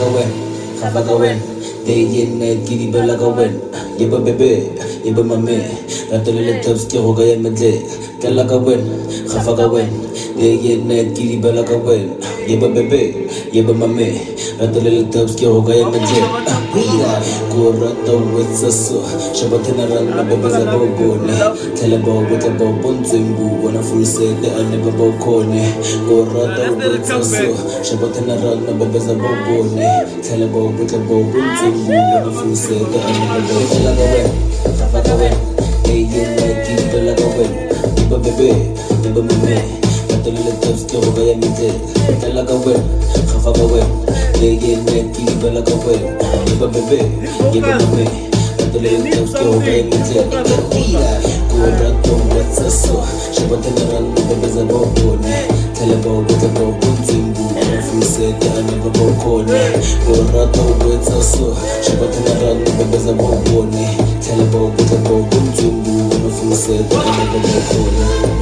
Khafakawen, Khafakawen, day and night, giddy Belagawen, Yeba Bebe, Yeba Mame, Rattle Tops, Kirogaya Medle, Kalakawen, Khafakawen, day and night, giddy Belagawen, Yeba Bebe, Yeba Mame, Rattle Tops, Kirogaya Medle, Kurata with Sasso, Shabatanaran, Babas about Bone, Telebo with a bobon Zimbu, when a full set, I never bocone, Kurata with Sasso, Shabatanaran, Babas about Bone, Telebo with a bobon Zimbu, when a full set, I never bocone, Khafakawen, like you, Belagawen, Iba Bebe, Iba Mame, Rattle Tops, Kirogaya Medle, Kalakawen, Khafakawen, like you, Belagawen. Yeba Bebe, Yeba Mame, Rattle Tops, Kirogaya Medle, Kurata with Sasso, Shabatanaran, Babas about Bone, Telebo with a bobon Zimbu, when a full set, I never bocone, Kurata with Sasso, Shabatanaran, Babas about Bone, Telebo with a bobon Zimbu, when a full set, I never bocone.